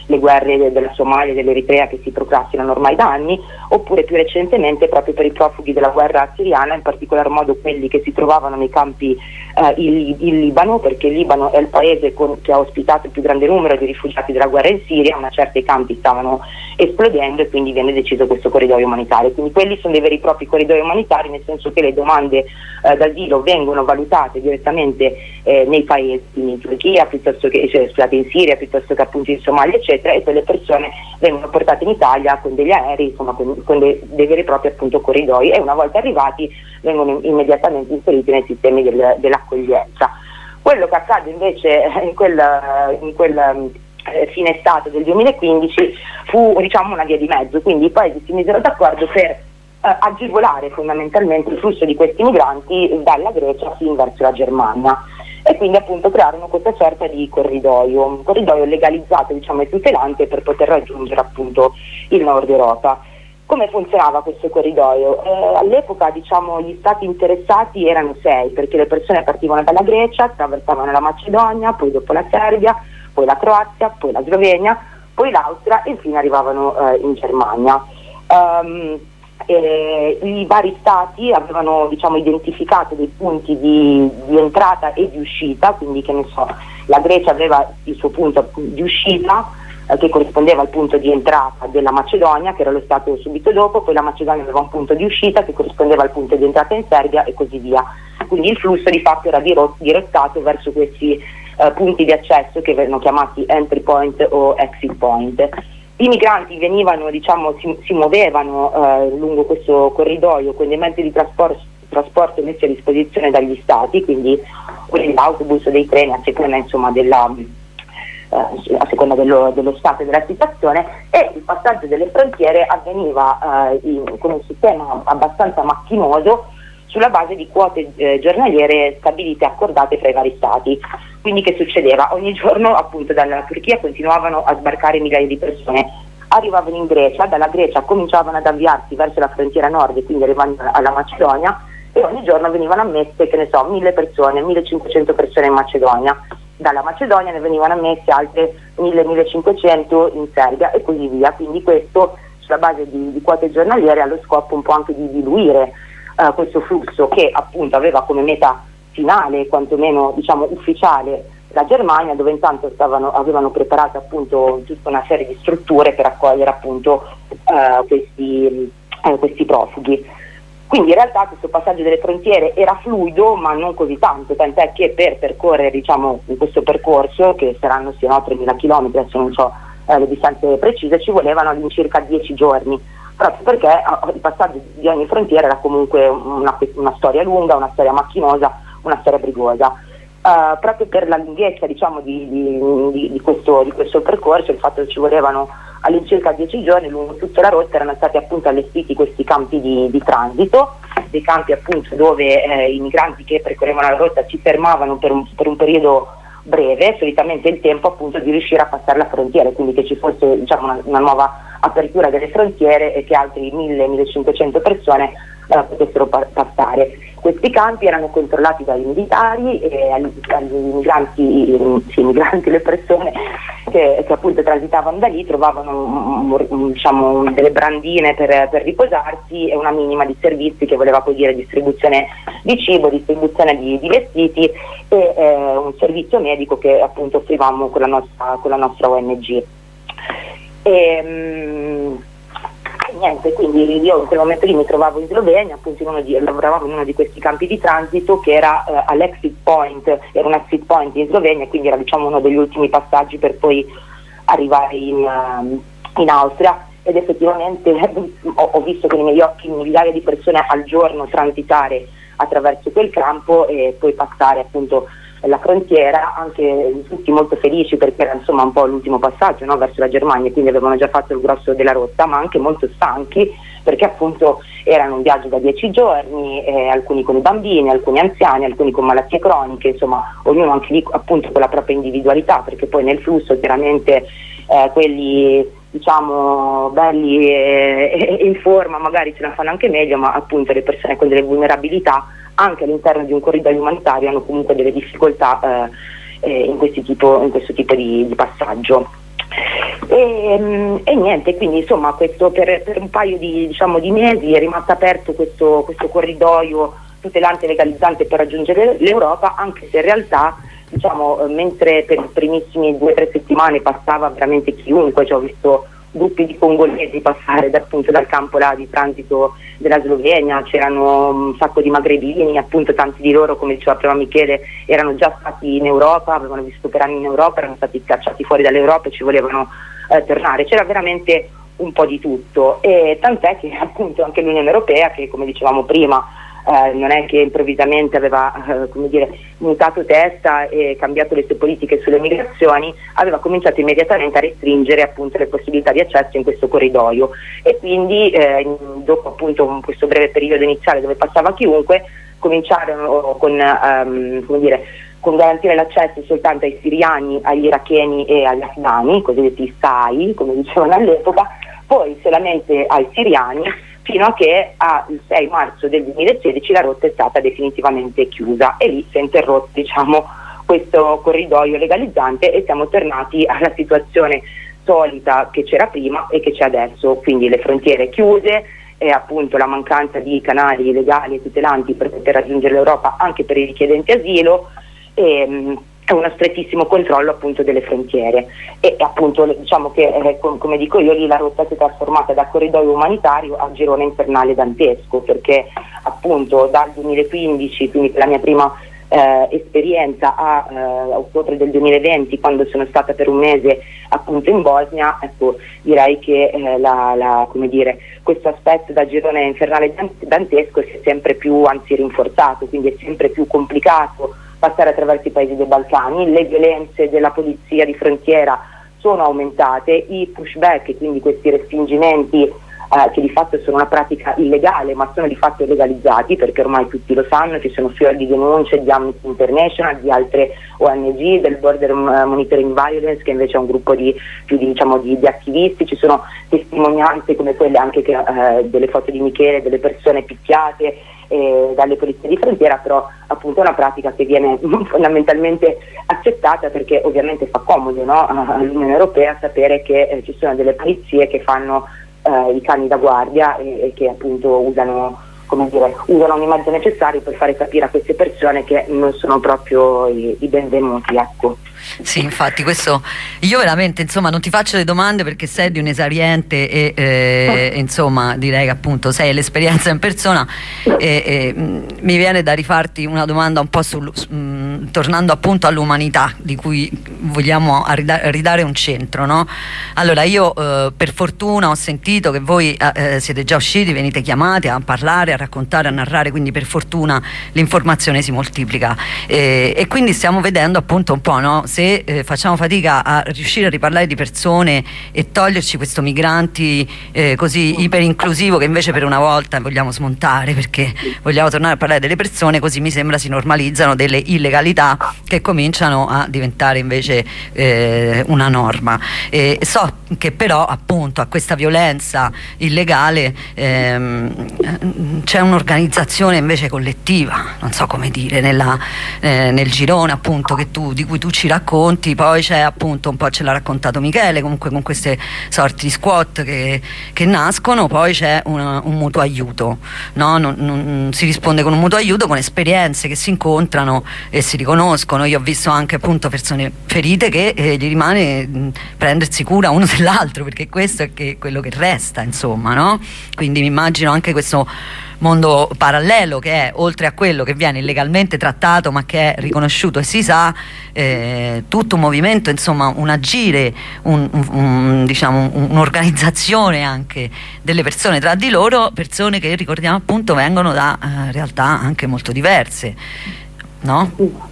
Speaker 4: le guerre della Somalia e dell'Eritrea che si procrastinano ormai da anni, oppure più recentemente proprio per i profughi della guerra siriana, in particolar modo quelli che si trovavano nei campi eh, in, in Libano, perché il Libano è il paese con, che ha ospitato il più grande numero di rifugiati della guerra in Siria, ma certi campi stavano esplodendo e quindi viene deciso questo corridoio umanitario. Quindi quelli sono dei veri e propri corridoi umanitari, nel senso che le domande eh, d'asilo vengono valutate direttamente eh, nei paesi, in Turchia, piuttosto che cioè, scusate, in Siria, piuttosto che appunto in Somalia, eccetera, e poi le persone vengono portate in Italia con degli aerei, insomma con, con dei, dei veri e propri appunto corridoi, e una volta arrivati vengono immediatamente inseriti nei sistemi del, dell'accoglienza. Quello che accade invece in quel, in quel eh, fine estate del duemilaquindici fu, diciamo, una via di mezzo, quindi i paesi si misero d'accordo per eh, agevolare fondamentalmente il flusso di questi migranti dalla Grecia fin verso la Germania, e quindi appunto crearono questa sorta di corridoio, un corridoio legalizzato, diciamo, e tutelante per poter raggiungere appunto il nord Europa. Come funzionava questo corridoio? Eh, all'epoca, diciamo, gli stati interessati erano sei, perché le persone partivano dalla Grecia, attraversavano la Macedonia, poi dopo la Serbia, poi la Croazia, poi la Slovenia, poi l'Austria e infine arrivavano eh, in Germania. Um, eh, I vari stati avevano, diciamo, identificato dei punti di, di entrata e di uscita, quindi che ne so, la Grecia aveva il suo punto di uscita che corrispondeva al punto di entrata della Macedonia, che era lo stato subito dopo, poi la Macedonia aveva un punto di uscita che corrispondeva al punto di entrata in Serbia e così via. Quindi il flusso di fatto era dirottato verso questi eh, punti di accesso che vengono chiamati entry point o exit point. I migranti venivano, diciamo, si, si muovevano eh, lungo questo corridoio con dei mezzi di trasporto, trasporto messi a disposizione dagli stati, quindi quelli dell'autobus o dei treni, a seconda, insomma, della Uh, a seconda dello, dello stato e della situazione, e il passaggio delle frontiere avveniva uh, in, con un sistema abbastanza macchinoso sulla base di quote eh, giornaliere stabilite e accordate fra i vari stati. Quindi che succedeva? Ogni giorno appunto dalla Turchia continuavano a sbarcare migliaia di persone, arrivavano in Grecia, dalla Grecia cominciavano ad avviarsi verso la frontiera nord, quindi arrivando alla Macedonia, e ogni giorno venivano ammesse, che ne so, mille persone, millecinquecento persone in Macedonia. Dalla Macedonia ne venivano ammesse altre mille millecinquecento in Serbia e così via. Quindi questo, sulla base di, di quote giornaliere, ha lo scopo un po' anche di diluire uh, questo flusso, che appunto aveva come meta finale, quantomeno diciamo ufficiale, la Germania, dove intanto stavano, avevano preparato appunto tutta una serie di strutture per accogliere appunto uh, questi, uh, questi profughi. Quindi in realtà questo passaggio delle frontiere era fluido, ma non così tanto, tant'è che per percorrere, diciamo, in questo percorso, che saranno sì, no, tremila chilometri, adesso non so eh, le distanze precise, ci volevano all'incirca dieci giorni, proprio perché eh, il passaggio di ogni frontiera era comunque una, una storia lunga, una storia macchinosa, una storia brigosa. Uh, proprio per la lunghezza, diciamo, di, di, di, di, questo, di questo percorso, il fatto che ci volevano all'incirca dieci giorni, lungo tutta la rotta erano stati appunto allestiti questi campi di, di transito, dei campi appunto dove eh, i migranti che percorrevano la rotta si fermavano per un, per un periodo breve, solitamente il tempo appunto di riuscire a passare la frontiera, quindi che ci fosse, diciamo, una, una nuova apertura delle frontiere e che altri mille millecinquecento persone eh, potessero pa- passare. Questi campi erano controllati dai militari e agli, agli migranti, sì, migranti, le persone che, che appunto transitavano da lì trovavano, diciamo, delle brandine per, per riposarsi e una minima di servizi, che voleva poi dire distribuzione di cibo, distribuzione di, di vestiti e eh, un servizio medico che appunto offrivamo con la nostra, con la nostra O N G. E, mh, niente, quindi io in quel momento lì mi trovavo in Slovenia, appunto in uno di, lavoravamo in uno di questi campi di transito che era uh, all'exit point, era un exit point in Slovenia, quindi era, diciamo, uno degli ultimi passaggi per poi arrivare in, uh, in Austria, ed effettivamente ho, ho visto con i miei occhi migliaia di persone al giorno transitare attraverso quel campo e poi passare appunto la frontiera, anche tutti molto felici perché era, insomma, un po' l'ultimo passaggio, no, verso la Germania, quindi avevano già fatto il grosso della rotta, ma anche molto stanchi perché appunto erano un viaggio da dieci giorni, eh, alcuni con i bambini, alcuni anziani, alcuni con malattie croniche, insomma ognuno anche lì appunto con la propria individualità, perché poi nel flusso chiaramente eh, quelli, diciamo, belli e, e in forma magari ce la fanno anche meglio, ma appunto le persone con delle vulnerabilità anche all'interno di un corridoio umanitario hanno comunque delle difficoltà eh, eh, in, questi tipo, in questo tipo di, di passaggio. E, e niente, quindi insomma questo per, per un paio di, diciamo, di mesi è rimasto aperto questo, questo corridoio tutelante e legalizzante per raggiungere l'Europa, anche se in realtà, diciamo, mentre per i primissimi due o tre settimane passava veramente chiunque, cioè ho visto gruppi di congolesi passare da, appunto dal campo là di transito della Slovenia, c'erano un sacco di magrebini, appunto tanti di loro, come diceva prima Michele, erano già stati in Europa, avevano vissuto per anni in Europa, erano stati cacciati fuori dall'Europa e ci volevano eh, tornare, c'era veramente un po' di tutto, e tant'è che appunto anche l'Unione Europea, che come dicevamo prima Eh, non è che improvvisamente aveva eh, come dire, mutato testa e cambiato le sue politiche sulle migrazioni, aveva cominciato immediatamente a restringere appunto le possibilità di accesso in questo corridoio, e quindi eh, dopo appunto questo breve periodo iniziale dove passava chiunque, cominciarono con, um, come dire, con garantire l'accesso soltanto ai siriani, agli iracheni e agli afghani, cosiddetti S A I, come dicevano all'epoca, poi solamente ai siriani, fino a che al sei marzo del duemilasedici la rotta è stata definitivamente chiusa, e lì si è interrotto, diciamo, questo corridoio legalizzante e siamo tornati alla situazione solita che c'era prima e che c'è adesso, quindi le frontiere chiuse e appunto la mancanza di canali legali e tutelanti per poter raggiungere l'Europa anche per i richiedenti asilo, e, è uno strettissimo controllo appunto delle frontiere, e appunto diciamo che eh, com- come dico io, lì la rotta si è trasformata da corridoio umanitario a girone infernale dantesco, perché appunto dal duemilaquindici, quindi la mia prima eh, esperienza, a eh, ottobre del duemilaventi, quando sono stata per un mese appunto in Bosnia, ecco, direi che eh, la, la, come dire, questo aspetto da girone infernale dantesco si è sempre più anzi rinforzato, quindi è sempre più complicato passare attraverso i paesi dei Balcani, le violenze della polizia di frontiera sono aumentate, i pushback, quindi questi respingimenti eh, che di fatto sono una pratica illegale ma sono di fatto legalizzati, perché ormai tutti lo sanno, ci sono fior di denunce di Amnesty International, di altre O N G, del Border Monitoring Violence, che invece è un gruppo di più di, diciamo, di, di attivisti, ci sono testimonianze come quelle anche che, eh, delle foto di Michele, delle persone picchiate Eh, dalle polizie di frontiera, però appunto è una pratica che viene fondamentalmente accettata perché ovviamente fa comodo, no, all'Unione Europea sapere che eh, ci sono delle polizie che fanno eh, i cani da guardia e, e che appunto usano, come dire, usano ogni mezzo necessario per fare capire a queste persone che non sono proprio i, i benvenuti, ecco.
Speaker 1: Sì, infatti questo io veramente, insomma, non ti faccio le domande perché sei di un esariente e eh, insomma direi che appunto sei l'esperienza in persona, e, e mi viene da rifarti una domanda un po' sul, mh, tornando appunto all'umanità di cui vogliamo ridare un centro, no? Allora io eh, per fortuna ho sentito che voi eh, siete già usciti, venite chiamati a parlare, a raccontare, a narrare, quindi per fortuna l'informazione si moltiplica, e, e quindi stiamo vedendo appunto un po', no? Se eh, facciamo fatica a riuscire a riparlare di persone e toglierci questo migranti eh, così iperinclusivo che invece per una volta vogliamo smontare, perché vogliamo tornare a parlare delle persone, così mi sembra si normalizzano delle illegalità che cominciano a diventare invece eh, una norma. E so che però appunto a questa violenza illegale ehm, c'è un'organizzazione invece collettiva, non so come dire, nella, eh, nel girone appunto che tu, di cui tu ci racconti. Poi c'è appunto un po', ce l'ha raccontato Michele, comunque con queste sorti di squat che, che nascono, poi c'è una, un mutuo aiuto, no? non, non, si risponde con un mutuo aiuto, con esperienze che si incontrano e si riconoscono. Io ho visto anche appunto persone ferite che eh, gli rimane mh, prendersi cura uno dell'altro, perché questo è che, quello che resta, insomma, no? Quindi mi immagino anche questo mondo parallelo che è, oltre a quello che viene illegalmente trattato ma che è riconosciuto e si sa, eh, tutto un movimento, insomma un agire, un, un, un, diciamo, un'organizzazione anche delle persone tra di loro, persone che ricordiamo appunto vengono da eh, realtà anche molto diverse, no?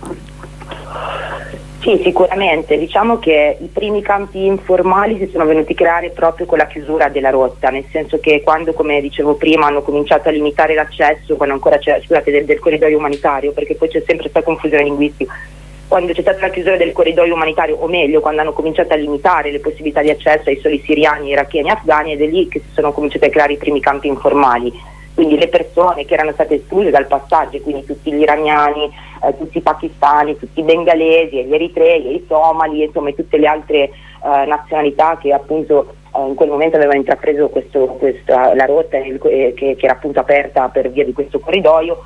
Speaker 4: Sì, sicuramente. Diciamo che i primi campi informali si sono venuti a creare proprio con la chiusura della rotta, nel senso che quando, come dicevo prima, hanno cominciato a limitare l'accesso, quando ancora c'è, scusate, del, del corridoio umanitario, perché poi c'è sempre questa confusione linguistica, quando c'è stata la chiusura del corridoio umanitario, o meglio, quando hanno cominciato a limitare le possibilità di accesso ai soli siriani, iracheni e afghani, ed è lì che si sono cominciati a creare i primi campi informali. Quindi le persone che erano state escluse dal passaggio, quindi tutti gli iraniani, eh, tutti i pakistani, tutti i bengalesi, gli eritrei, i somali, insomma, e tutte le altre uh, nazionalità che appunto uh, in quel momento avevano intrapreso questo, questa, la rotta eh, che, che era appunto aperta per via di questo corridoio,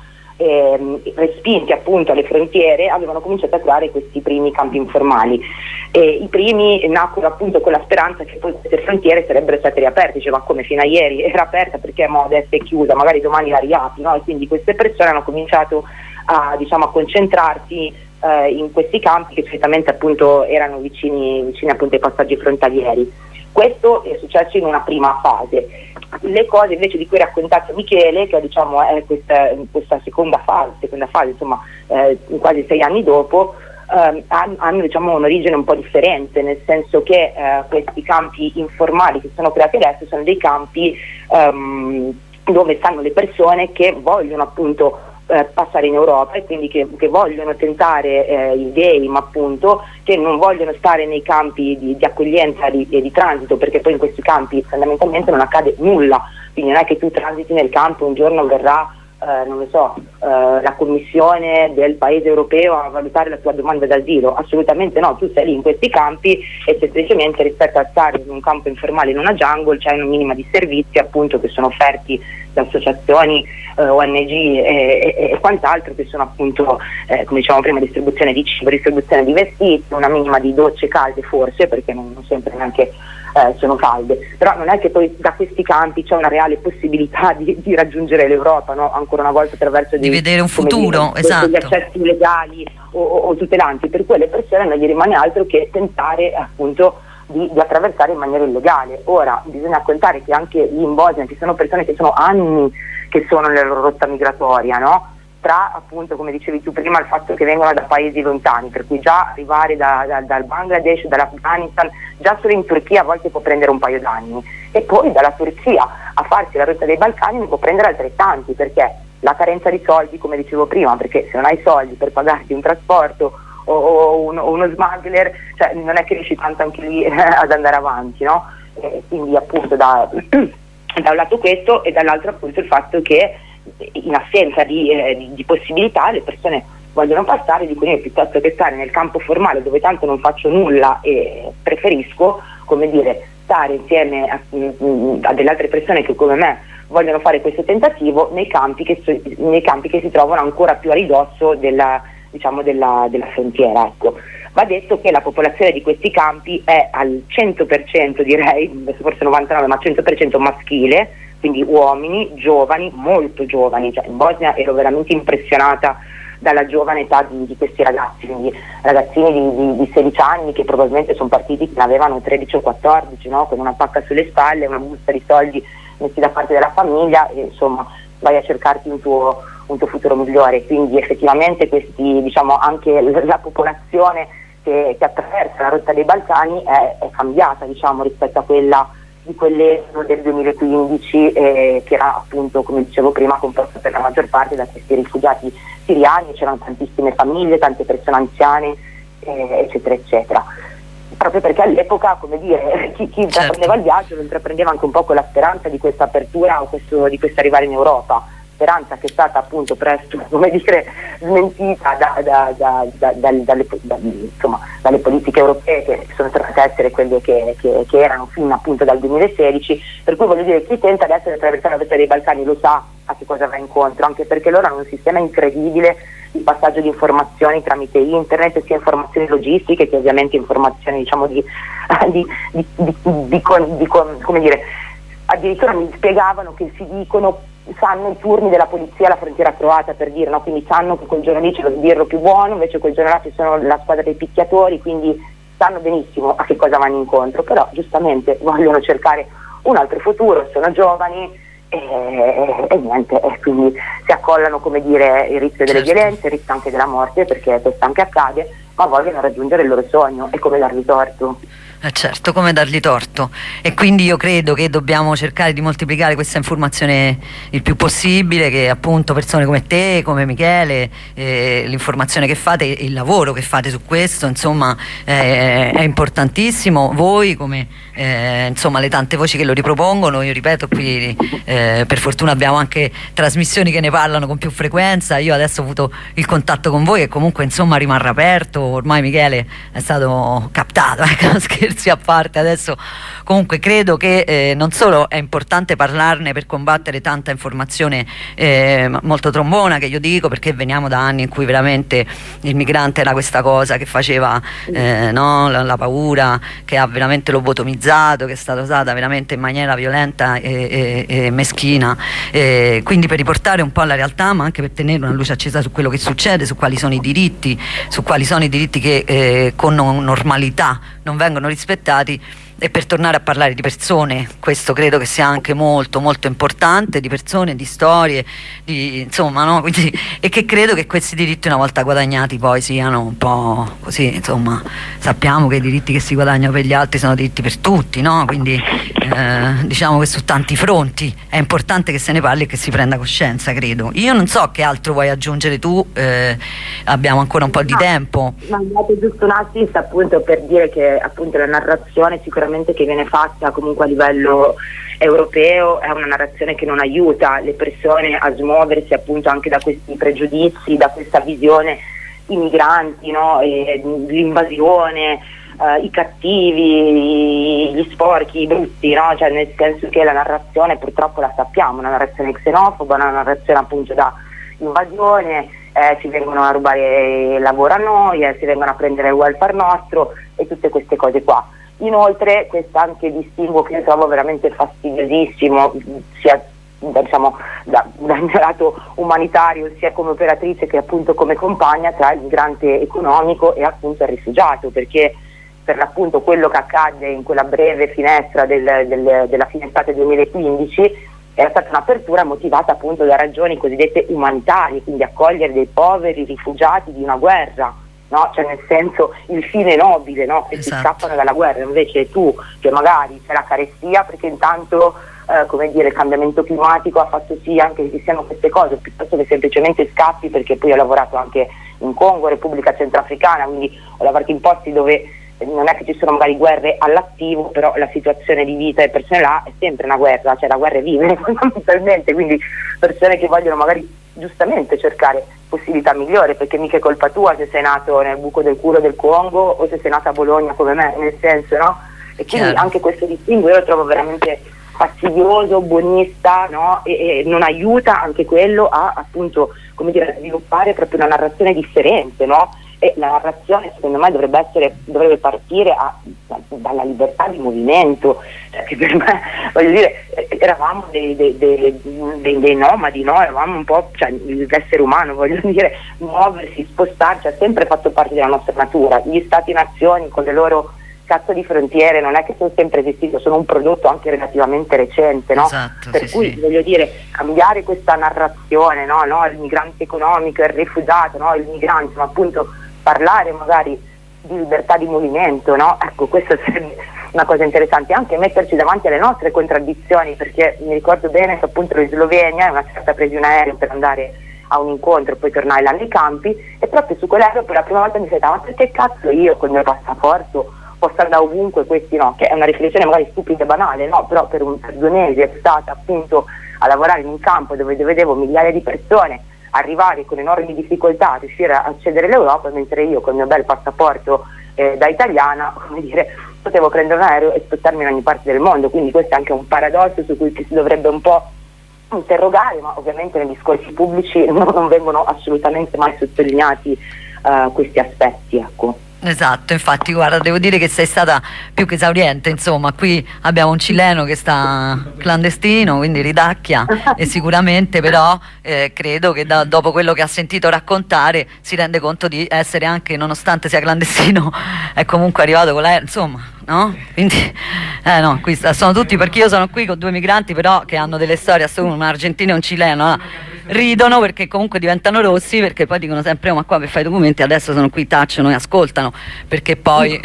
Speaker 4: eh, respinti appunto alle frontiere, avevano cominciato a creare questi primi campi informali. E i primi nacquero appunto con la speranza che poi queste frontiere sarebbero state riaperte. Diceva, ma come, fino a ieri era aperta, perché mo adesso è chiusa, magari domani la riapri, no? E quindi queste persone hanno cominciato a, diciamo, a concentrarsi eh, in questi campi che solitamente appunto erano vicini, vicini appunto ai passaggi frontalieri. Questo è successo in una prima fase. Le cose invece di cui ha raccontato Michele, che diciamo è questa, questa seconda fase, seconda fase insomma eh, quasi sei anni dopo, eh, hanno diciamo un'origine un po' differente, nel senso che eh, questi campi informali che sono creati adesso sono dei campi ehm, dove stanno le persone che vogliono appunto Eh, passare in Europa e quindi che, che vogliono tentare eh, il game, appunto, che non vogliono stare nei campi di, di accoglienza e di, di transito, perché poi in questi campi fondamentalmente non accade nulla, quindi non è che tu transiti nel campo, un giorno verrà eh, non lo so, eh, la commissione del paese europeo a valutare la tua domanda d'asilo, assolutamente no, tu sei lì in questi campi e semplicemente rispetto a stare in un campo informale in una jungle c'è una minima di servizi appunto che sono offerti da associazioni, eh, O N G e, e, e quant'altro, che sono appunto eh, come dicevamo prima, distribuzione di cibo, distribuzione di vestiti, una minima di docce calde forse, perché non, non sempre neanche eh, sono calde, però non è che poi da questi campi c'è una reale possibilità di, di raggiungere l'Europa, no? Ancora una volta attraverso
Speaker 1: di, di vedere un futuro,
Speaker 4: dire,
Speaker 1: esatto,
Speaker 4: degli accessi legali o, o, o tutelanti, per cui alle persone non gli rimane altro che tentare appunto Di, di attraversare in maniera illegale. Ora bisogna contare che anche lì in Bosnia ci sono persone che sono anni che sono nella loro rotta migratoria, no? Tra appunto, come dicevi tu prima, il fatto che vengono da paesi lontani, per cui già arrivare da, da, dal Bangladesh, dall'Afghanistan, già solo in Turchia a volte può prendere un paio d'anni, e poi dalla Turchia a farsi la rotta dei Balcani ne può prendere altrettanti, perché la carenza di soldi, come dicevo prima, perché se non hai soldi per pagarti un trasporto o, o, uno, o uno smuggler, cioè non è che riesci tanto anche lì eh, ad andare avanti, no? E quindi appunto da, da un lato questo, e dall'altro appunto il fatto che in assenza di, eh, di, di possibilità le persone vogliono passare, dicono io piuttosto che stare nel campo formale dove tanto non faccio nulla e preferisco, come dire, stare insieme a, a delle altre persone che come me vogliono fare questo tentativo nei campi che, so, nei campi che si trovano ancora più a ridosso della, diciamo della, della frontiera, ecco. Va detto che la popolazione di questi campi è al cento per cento, direi, forse novantanove, ma cento per cento maschile, quindi uomini, giovani, molto giovani, cioè in Bosnia ero veramente impressionata dalla giovane età di, di questi ragazzi, quindi ragazzini di, di, di sedici anni che probabilmente sono partiti che ne avevano tredici o quattordici, no? Con una pacca sulle spalle, una busta di soldi messi da parte della famiglia e insomma vai a cercarti un tuo, un tuo futuro migliore. Quindi effettivamente questi, diciamo, anche la popolazione che, che attraversa la rotta dei Balcani è, è cambiata, diciamo, rispetto a quella di quell'esodo del duemilaquindici, eh, che era appunto, come dicevo prima, composto per la maggior parte da questi rifugiati siriani. C'erano tantissime famiglie, tante persone anziane, eh, eccetera eccetera, proprio perché all'epoca, come dire, chi, chi intraprendeva il viaggio lo intraprendeva anche un po' con la speranza di questa apertura o questo, di questo arrivare in Europa, speranza che è stata appunto presto, come dire, smentita da, da, da, da, da, dalle, da, insomma, dalle politiche europee, che sono tornate a essere quelle che, che, che erano fino appunto dal duemilasedici, per cui voglio dire, chi tenta adesso di attraversare la rotta dei Balcani lo sa a che cosa va incontro, anche perché loro hanno un sistema incredibile di passaggio di informazioni tramite internet, sia informazioni logistiche che ovviamente informazioni, diciamo, di, di, di, di, di, di, di come dire, addirittura mi spiegavano che si dicono, sanno i turni della polizia alla frontiera croata, per dire, no? Quindi sanno che quel giorno lì c'è lo sbirro più buono, invece quel giorno là ci sono la squadra dei picchiatori, quindi sanno benissimo a che cosa vanno incontro, però giustamente vogliono cercare un altro futuro, sono giovani e, e, e niente, e quindi si accollano, come dire, il rischio delle
Speaker 1: certo.
Speaker 4: violenze, il rischio anche della morte, perché questo anche accade, ma vogliono raggiungere il loro sogno, e come darvi torto?
Speaker 1: Eh certo, come dargli torto. E quindi io credo che dobbiamo cercare di moltiplicare questa informazione il più possibile, che appunto persone come te, come Michele, eh, l'informazione che fate, il lavoro che fate su questo, insomma, eh, è importantissimo. Voi come eh, insomma le tante voci che lo ripropongono, io ripeto qui eh, per fortuna abbiamo anche trasmissioni che ne parlano con più frequenza. Io adesso ho avuto il contatto con voi e comunque insomma rimarrà aperto tanto ormai Michele è stato captato, ecco, scherzi a parte. Adesso comunque credo che eh, non solo è importante parlarne per combattere tanta informazione eh, molto trombona, che io dico, perché veniamo da anni in cui veramente il migrante era questa cosa che faceva eh, no, la, la paura, che ha veramente lobotomizzato, che è stata usata veramente in maniera violenta e, e, e meschina, e quindi per riportare un po' la realtà, ma anche per tenere una luce accesa su quello che succede, su quali sono i diritti, su quali sono i diritti che eh, con normalità non vengono rispettati, e per tornare a parlare di persone. Questo credo che sia anche molto molto importante, di persone, di storie, di, insomma, no? Quindi, e che credo che questi diritti una volta guadagnati poi siano un po' così, insomma, sappiamo che i diritti che si guadagnano per gli altri sono diritti per tutti, no? Quindi eh, diciamo che su tanti fronti è importante che se ne parli e che si prenda coscienza, credo. Io non so che altro vuoi aggiungere tu, eh, abbiamo ancora un po' di
Speaker 4: no,
Speaker 1: tempo.
Speaker 4: Ma andate giusto un assist appunto per dire che appunto la narrazione sicuramente che viene fatta comunque a livello europeo è una narrazione che non aiuta le persone a smuoversi appunto anche da questi pregiudizi, da questa visione, i migranti, no? E l'invasione, eh, i cattivi, gli sporchi, i brutti, no? Cioè, nel senso che la narrazione purtroppo la sappiamo, una narrazione xenofoba, una narrazione appunto da invasione. Eh, si vengono a rubare il lavoro a noi, eh, si vengono a prendere il welfare nostro e tutte queste cose qua. Inoltre questo anche distinguo che io trovo veramente fastidiosissimo, sia diciamo da, dal mio lato umanitario, sia come operatrice che appunto come compagna, tra il migrante economico e appunto il rifugiato, perché per l'appunto quello che accadde in quella breve finestra del, del, della fine estate duemilaquindici era stata un'apertura motivata appunto da ragioni cosiddette umanitarie, quindi accogliere dei poveri rifugiati di una guerra, no? Cioè nel senso il fine nobile, no? Che esatto. Si scappano dalla guerra, invece tu che magari c'è la carestia perché intanto eh, come dire il cambiamento climatico ha fatto sì anche che ci siano queste cose, piuttosto che semplicemente scappi, perché poi ho lavorato anche in Congo, Repubblica Centrafricana, quindi ho lavorato in posti dove non è che ci sono magari guerre all'attivo, però la situazione di vita delle persone là è sempre una guerra, cioè la guerra è vivere fondamentalmente, quindi persone che vogliono magari giustamente cercare possibilità migliori, perché mica è colpa tua se sei nato nel buco del culo del Congo o se sei nato a Bologna come me, nel senso, no? E quindi Chiaro. Anche questo distinguo io lo trovo veramente fastidioso, buonista, no? E, e non aiuta anche quello a appunto, come dire, a sviluppare proprio una narrazione differente, no? E la narrazione secondo me dovrebbe essere dovrebbe partire a, da, dalla libertà di movimento, cioè, che per me, voglio dire, eravamo dei, dei, dei, dei, dei nomadi, no? Eravamo un po', cioè l'essere umano, voglio dire, muoversi, spostarci ha sempre fatto parte della nostra natura. Gli stati-nazioni con le loro cazzo di frontiere non è che sono sempre esistito, sono un prodotto anche relativamente recente, no?
Speaker 1: Esatto,
Speaker 4: per
Speaker 1: sì,
Speaker 4: cui
Speaker 1: sì.
Speaker 4: voglio dire, cambiare questa narrazione, no? No? Il migrante economico, il rifugiato, no? Il migrante, ma appunto parlare magari di libertà di movimento, no? Ecco, questo sarebbe una cosa interessante, anche metterci davanti alle nostre contraddizioni, perché mi ricordo bene che appunto in Slovenia una certa presi un aereo per andare a un incontro, poi tornai là nei campi e proprio su quell'aereo per la prima volta mi si ma perché cazzo io con il mio passaporto posso andare ovunque, questi no, che è una riflessione magari stupida e banale, no? Però per, un, per due mesi è stata appunto a lavorare in un campo dove vedevo migliaia di persone arrivare con enormi difficoltà a riuscire a accedere all'Europa, mentre io con il mio bel passaporto eh, da italiana, come dire, potevo prendere un aereo e spostarmi in ogni parte del mondo. Quindi questo è anche un paradosso su cui ci si dovrebbe un po' interrogare, ma ovviamente nei discorsi pubblici non, non vengono assolutamente mai sottolineati uh, questi aspetti, ecco.
Speaker 1: Esatto, infatti guarda, devo dire che sei stata più che esauriente, insomma, qui abbiamo un cileno che sta clandestino, quindi ridacchia e sicuramente però eh, credo che da, dopo quello che ha sentito raccontare si rende conto di essere anche, nonostante sia clandestino, è comunque arrivato con l'aereo, insomma, no? Quindi, eh no, qui sta, sono tutti, perché io sono qui con due migranti però che hanno delle storie assurde, un argentino e un cileno, eh? Ridono perché comunque diventano rossi, perché poi dicono sempre oh, ma qua per fare i documenti adesso sono qui, tacciono e ascoltano, perché poi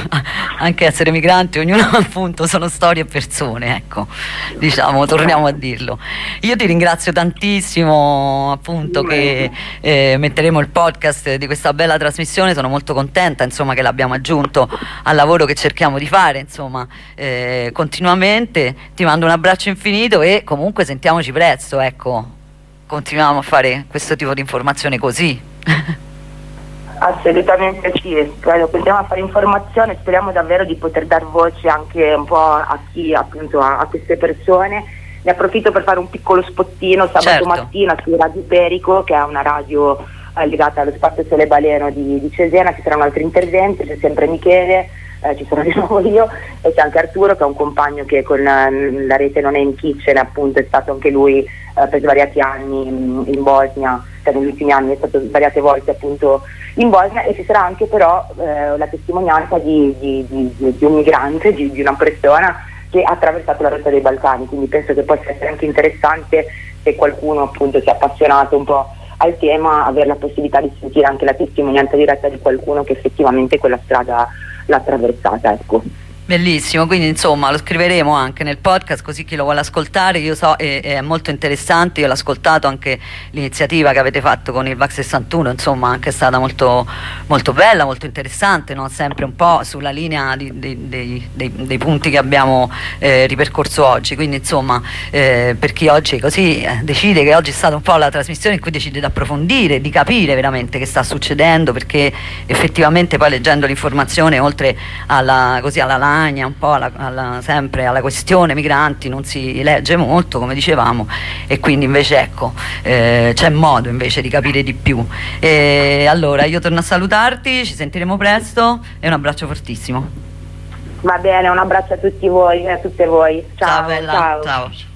Speaker 1: anche essere migranti ognuno appunto sono storie e persone, ecco, diciamo, torniamo a dirlo. Io ti ringrazio tantissimo appunto che eh, metteremo il podcast di questa bella trasmissione, sono molto contenta insomma che l'abbiamo aggiunto al lavoro che cerchiamo di fare insomma eh, continuamente. Ti mando un abbraccio infinito e comunque sentiamoci presto, ecco. Continuiamo a fare questo tipo di informazione così.
Speaker 4: Assolutamente sì, continuiamo a fare informazione, speriamo davvero di poter dar voce anche un po' a chi, appunto, a, a queste persone. Ne approfitto per fare un piccolo spottino sabato
Speaker 1: Certo.
Speaker 4: mattina su Radio Perico, che è una radio eh, legata allo Spazio Sole Baleno di, di Cesena. Ci saranno altri interventi, c'è sempre Michele, eh, ci sono di nuovo io e c'è anche Arturo, che è un compagno che con eh, la rete Non è in Kitchen, appunto, è stato anche lui eh, per svariati anni in, in Bosnia, cioè negli ultimi anni è stato svariate volte appunto in Bosnia, e ci sarà anche però eh, la testimonianza di, di, di, di un migrante, di, di una persona che ha attraversato la rotta dei Balcani, quindi penso che possa essere anche interessante, se qualcuno appunto si è appassionato un po' al tema, avere la possibilità di sentire anche la testimonianza diretta di qualcuno che effettivamente quella strada l'ha attraversata, ecco.
Speaker 1: Bellissimo, quindi insomma lo scriveremo anche nel podcast, così chi lo vuole ascoltare. Io so, è, è molto interessante, io l'ho ascoltato, anche l'iniziativa che avete fatto con il VAX sessantuno, insomma anche è stata molto, molto bella, molto interessante, no? Sempre un po' sulla linea di, di, dei, dei, dei punti che abbiamo eh, ripercorso oggi, quindi insomma eh, per chi oggi così eh, decide che oggi è stata un po' la trasmissione in cui decide di approfondire, di capire veramente che sta succedendo, perché effettivamente poi leggendo l'informazione, oltre alla, così, alla un po' alla, alla, sempre alla questione migranti non si legge molto, come dicevamo, e quindi invece ecco eh, c'è modo invece di capire di più. E allora io torno a salutarti, ci sentiremo presto e un abbraccio fortissimo.
Speaker 4: Va bene, un abbraccio a tutti voi e a tutte voi. Ciao,
Speaker 1: Ciao bella,
Speaker 4: ciao.
Speaker 1: ciao.